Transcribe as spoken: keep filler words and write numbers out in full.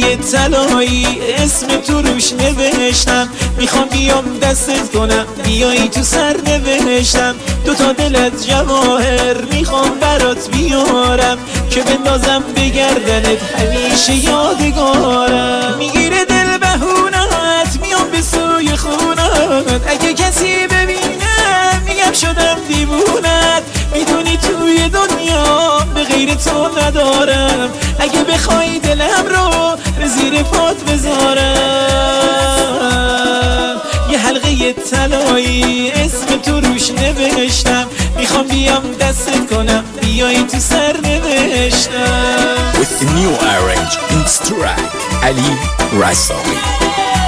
حلقه طلایی اسم تو روش نوشتم، میخوام بیام دستت کنم بیایی تو سر نوشتم. دو تا دلت جواهر میخوام برات بیارم که بندازم به گردنت همیشه یادگارم. میگیره دل بهونت میام به سوی خونت، اگه کسی ببینم میگم شدم دیوونت. میدونی توی دنیا به غیر تو ندارم، اگه بخوای دلم رو به زیر پات بذارم. یه حلقه طلایی اسم تو روش نوشتم، میخوام بیام دستت کنم بیایی تو سر نوشتم. With the new arrange in track Ali Rasawi.